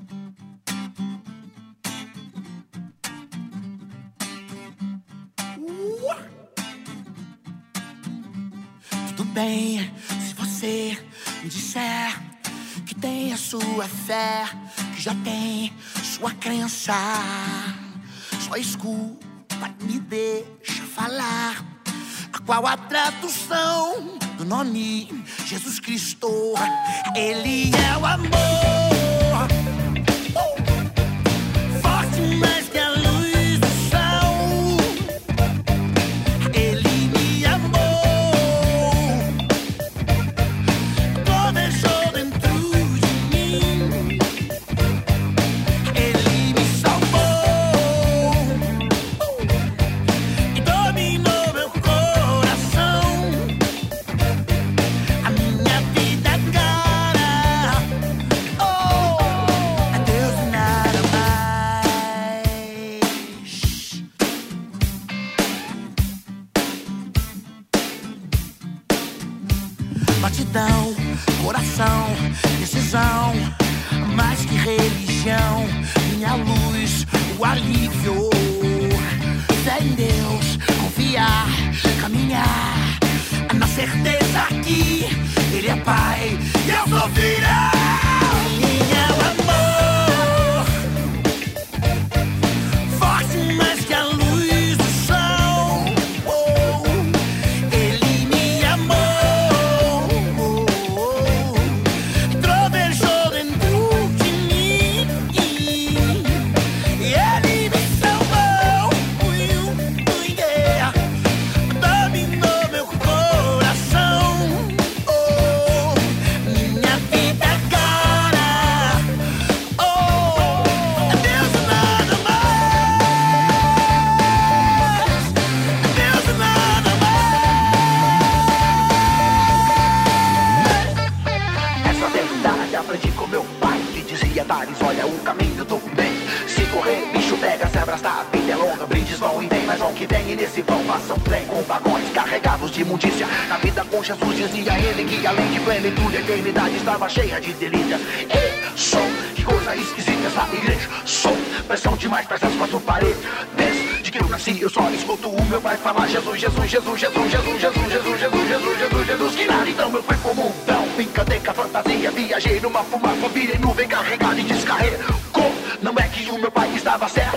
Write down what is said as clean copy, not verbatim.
Tudo bem se você me disser que tem a sua fé, que já tem sua crença. Só escuta, me deixa falar. A qual a tradução do nome Jesus Cristo? Ele é o amor, forte mais que a luz do sol. Ele me amou, planejou dentro de mim. Ele me salvou e dominou meu coração. A minha vida agora, oh, é Deus e nada mais. Batidão, coração, decisão, mais que religião, minha luz, o alívio. Fé em Deus, confiar, caminhar, na certeza que Ele é Pai e eu sou filho. Ele é o amor, forte mais que a luz do sol. Oh, Ele me amou, trovejou dentro de mim. E Ele me salvou, yeah, dominou meu coração. Oh, minha vida agora, oh, é Deus e nada mais. É Deus e nada mais. Essa verdade aprendi com meu pai, que dizia: Thales, olha o caminho do bem. Se correr, bicho pega, se abraçar, a vida é longa, brindes vão e vem, mas vão que vem, e nesse vão passam trem com vagões carregados de imundícia. Na vida com Jesus dizia ele que além de plenitude, a eternidade estava cheia de delícia. Ei, som, que coisa esquisita essa igreja. Som, pressão demais para essas quatro paredes. Desde que eu nasci, eu só escuto o meu pai falar: Jesus, Jesus, Jesus, Jesus, Jesus, Jesus, Jesus, Jesus, Jesus, Jesus, Jesus. Que nada, então eu fui como um não, brincadeira, fantasia, viajei numa fumaça, virei nuvem carregada e descarregou. Não é que o meu pai estava certo,